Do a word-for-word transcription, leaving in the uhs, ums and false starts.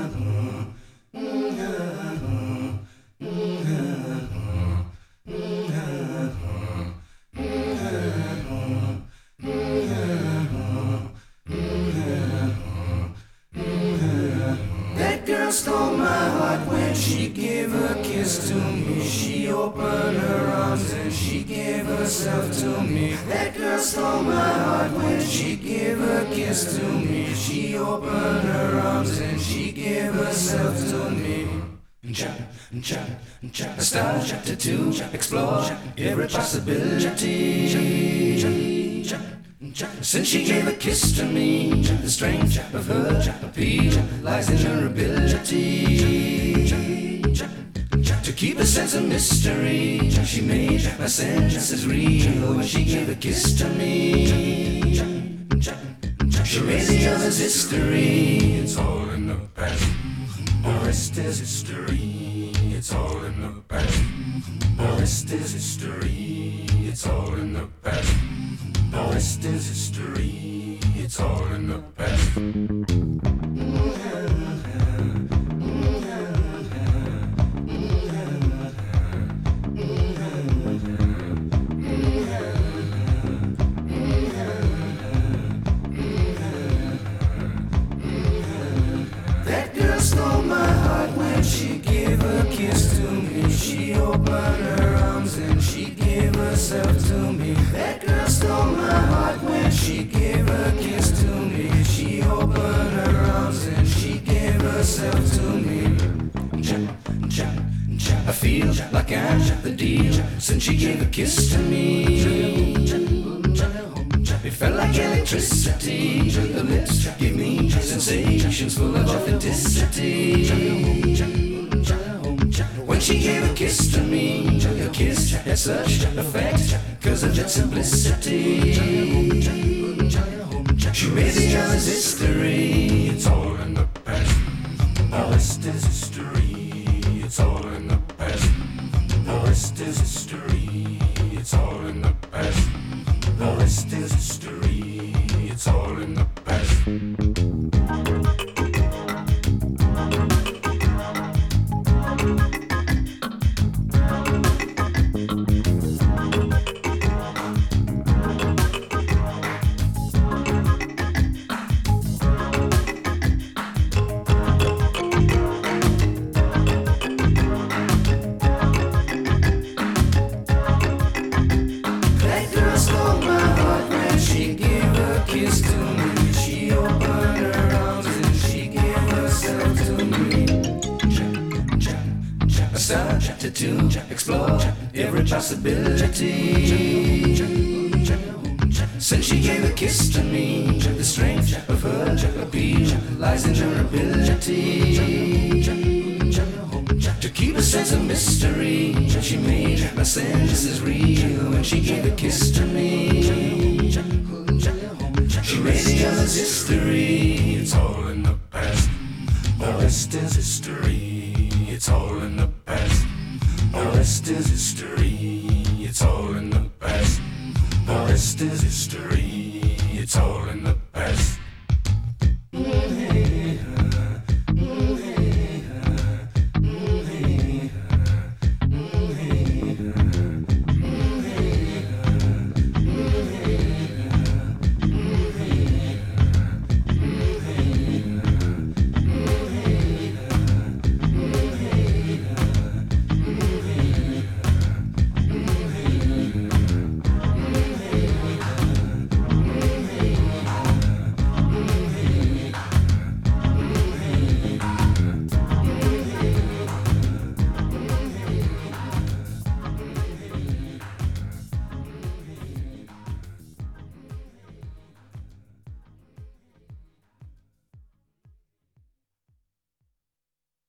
That girl stole my heart when she gave a kiss to me. She opened her arms and she gave herself to me. That girl stole my heart when she gave a kiss to me. She opened her arms and she gave herself to me. I start to explore every possibility. Since she gave a kiss to me, the strength of her appeal lies in her ability to keep a sense of mystery. She made my senses real when she gave a kiss to me. She made the others history. It's all in the past. The rest is history. It's all in the past. The rest is history. It's all in the past. The rest is history. It's all in the past. That girl stole my heart when she gave a kiss to me. She opened her arms and she gave herself to me. That girl stole my heart when she gave a kiss to me. She opened her arms and she gave herself to me. I feel like I'm the deal since she gave a kiss to me. It felt like electricity. The lips give me sensations full of authenticity. When she gave a kiss to me, a kiss had such effect because of its simplicity. She made the others history. It's all in the past. The rest is history. It's all in the past. The rest is history. It's all in the past. The rest is history. It's all in the past. Kiss to me. She opened her arms and she gave herself to me. I started to explore every possibility. Since she gave a kiss to me, the strength of her appeal lies in her ability to keep a sense of mystery. She made my senses real when she gave a kiss to me. She made the others history. It's all in the past. The rest is history. It's all in the past. The rest is history. It's all in the past. The rest is history. It's all in the